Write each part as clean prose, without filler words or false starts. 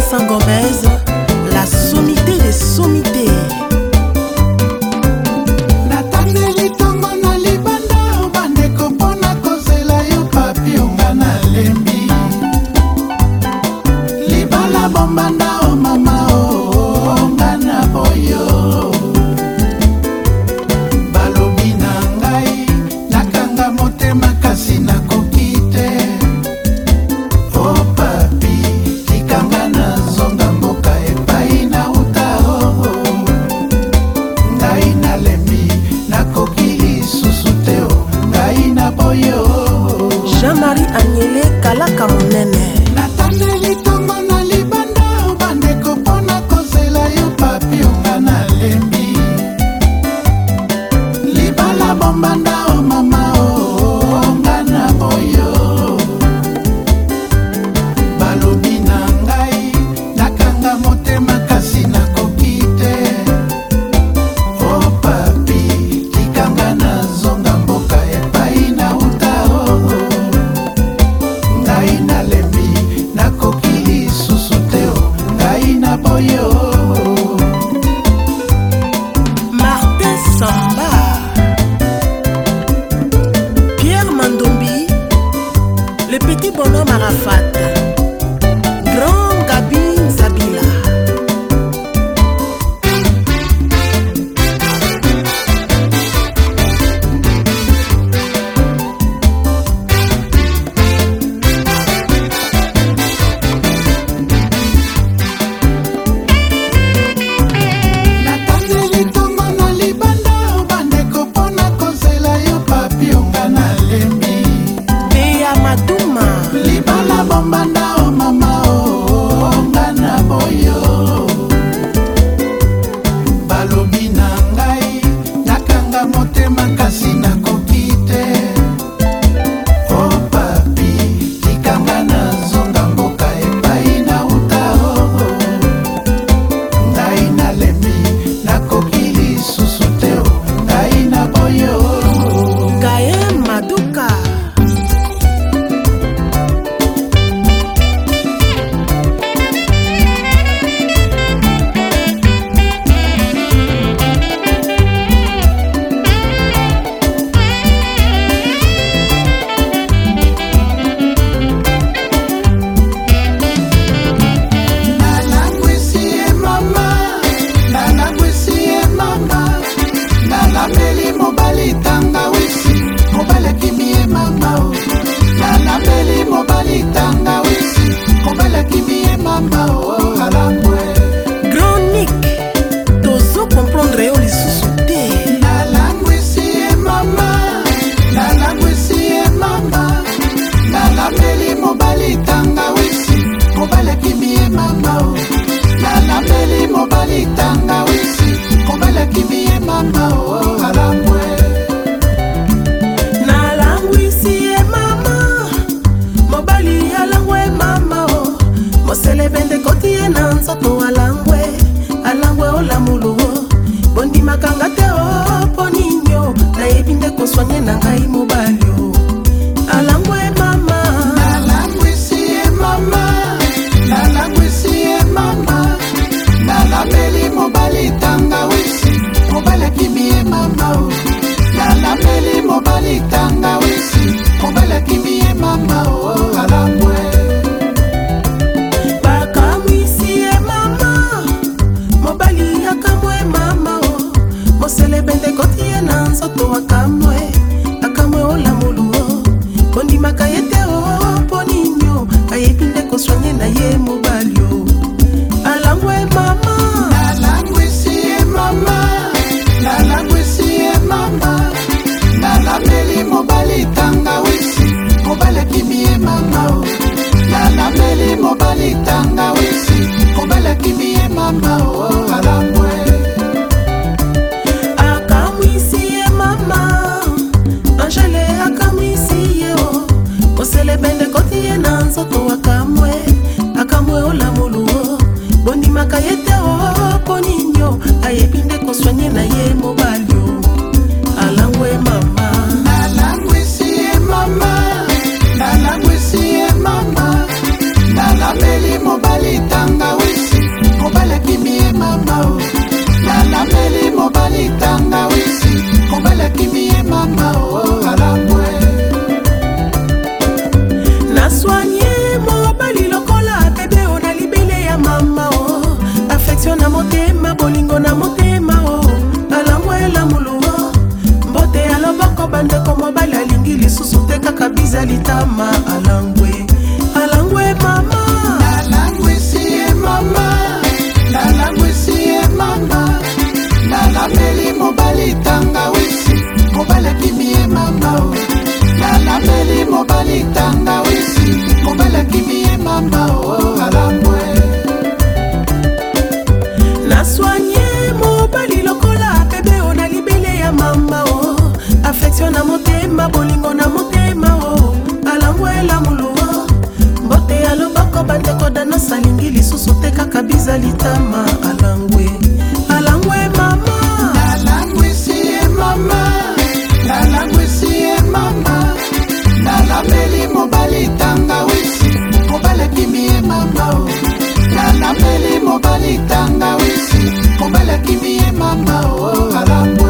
Vincent Gomez, la sommité des sommités. Natandeli tongo na libanda bandeko mpona kozela yo papi onga na lembi libala bombanda o mama onga na boyo balobi na ngai nakanga motema kasi nakoki te o papi likanga na zonga mboka epai na uta ngai nalembi nakoki lisusu te ngai na boyo. Jean-Marie Agnelé Kalaka monene. Natandeli tongo na libanda bandeko mpona kozela yo papi onga na lembi libala bombanda o mama onga na boyo balobi na ngai nakanga motema kasi nakoki te o papi likanga na zonga mboka epai na uta ngai nalembi nakoki lisusu te ngai na boyo. Martin Samba, Pierre Mandombi, le petit bonhomme Arafat, Grand Gabi Zabila. Natandeli tongo na libanda bandeko mpona kozela yo papi onga na lembi Bea Maduma, libala bombanda o mama onga na boyo balobi na ngai nakanga motema kasi nakoki te o papi likanga na zonga mboka epai na uta ngai nalembi nakoki lisusu te ngai na boyo. Gaye Maduka, Nalangwisi ye mama, nalangwisi ye mama, nalambeli mobali tanga wisi, mobali kimi ye mama o. Nalambeli mobali tanga wisi, mobali kimi ye mama o. Alangwe. Grand Nick, tozo comprendre yo lisusu te. Nalangwisi ye mama, nalangwisi ye mama, nalambeli mobali tanga wisi, mobali kimi ye mama o. Nalambeli mobali tanga wisi, mobali kimi ye mama o. Alangwe. Nalangwisi ye mama, mobali alangwe mama o. Mosele bende koti ye na nzoto alangwe, alangwe olamulu o. Bondi makanga te o poninyo, na yebi nde koswanye na ngai mobali o. Alangwe mama, Nalangwisi ye mama, nalangwisi ye mama, nalambeli mobali tanga wisi, mobali kimi ye mama o. Nalambeli mobali tanga wisi, mobali kimi ye mama o. Alangwe. bakamwisi ye mama, mobali akamwe mama o. Mosele bende koti ye na nzoto akamwe, akamwe olamulu o. Bondimaka ye te o poninyo, ayebi nde koswanye na ye mobali o. Alangwe mama, Nalangwisi ye mama, nalangwisi ye mama, nalambeli mobali tanga wisi, mobali kimi ye mama o. Nalambeli mobali tanga wisi, mobali kimi ye mama o. Alangwe. akamwisi ye mama, bandeko mobali alingi lisusu te kaka biza litama alangwe alangwe mama nalangwe siye mama nalangwe siye mama nalameli mobali tangawisi mobali akimiye mama nalameli mobali tangawisi mobali akimiye mama alangwe naswanye mobali lokola bebe ona libele ya mama affection na motema bolingo na motema alangwe la muluwa mbote ya loboko bandeko dana salingi lisusu te kaka biza litama alangwe alangwe mama nalangwe siye mama nalangwe siye mama nalameli mobali tangawisi mobali akimiye mama nalameli mobali tangawisi mobali akimiye mama alangwe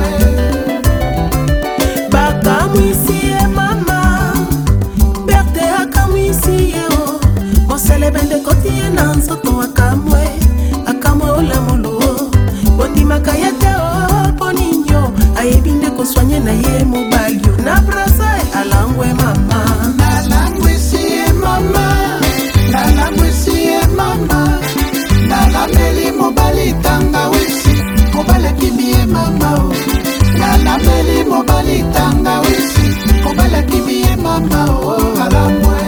bakamwisiye mama berte akamwisiye moselebende kotiye na nzoto akamwe olamuluo bondimaka ye te poninyo ayebi nde koswanye na ye mobalio na brasa alangwe mama nalangwe siye mama nalangwe siye mama nalameli mobali tangawisi mobali akimiye mama nalameli mobali tangawisi mobali akimiye mama alangwe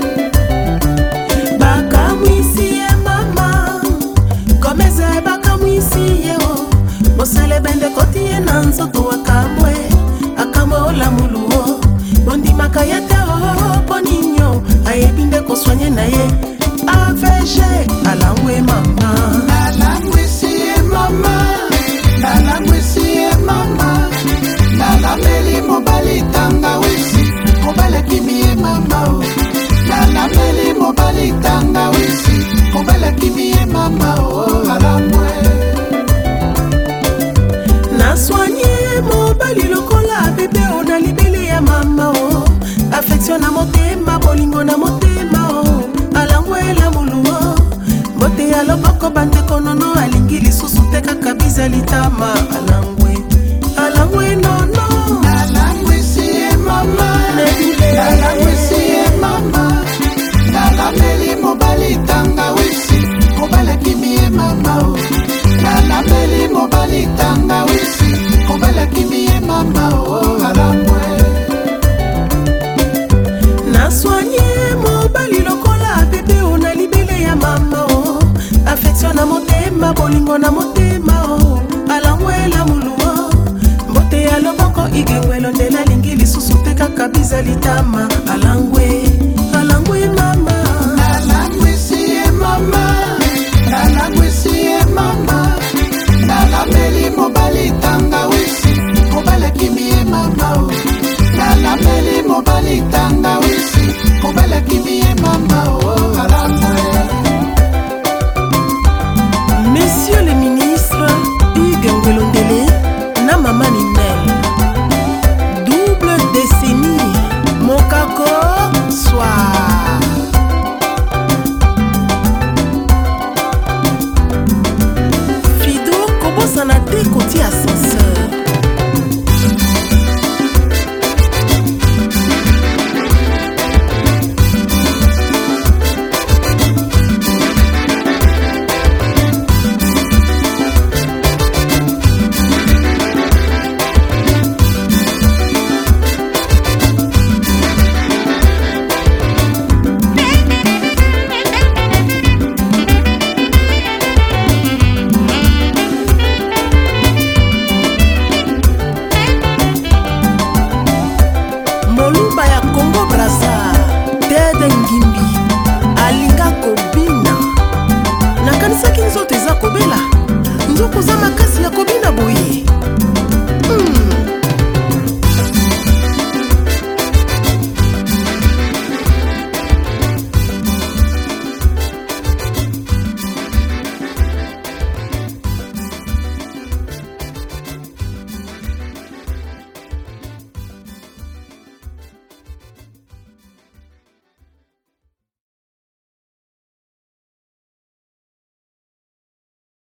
bakamwisiye mama komeze bakamwisiye moselebende kotiye na nzoto akamwe olamuluo bondimaka ye te poninyo ayebi nde koswanye na ye avg alangwe mama nalangwe siye mama nalangwe siye mama nalameli mobali tangawisi mobali akimiye mama nalameli mobali tangawisi mobali akimiye mama alangwe naswanye mobali lokola bebe ona libele ya mama affection na motema bolingo na motema alangwe la muluo mbote ya loboko bandeko nono alingi lisusu te kaka biza litama alangwe nono nalangwe siye mama nalangwe siye mama nalameli mobali tangawisi mobali akimiye mama nalameli mobali tangawisi mobali akimiye mama alangwe naswanye mobali lokola bebe ona libele ya mama affection na motema bolingo na motema alangwe la muluo mbote ya loboko igengwelo nde nalingi lisusu te kaka biza litama alangwe mama nalangwe siye mama nalangwe siye mama nalameli mobali tangawisi mobali akimiye mama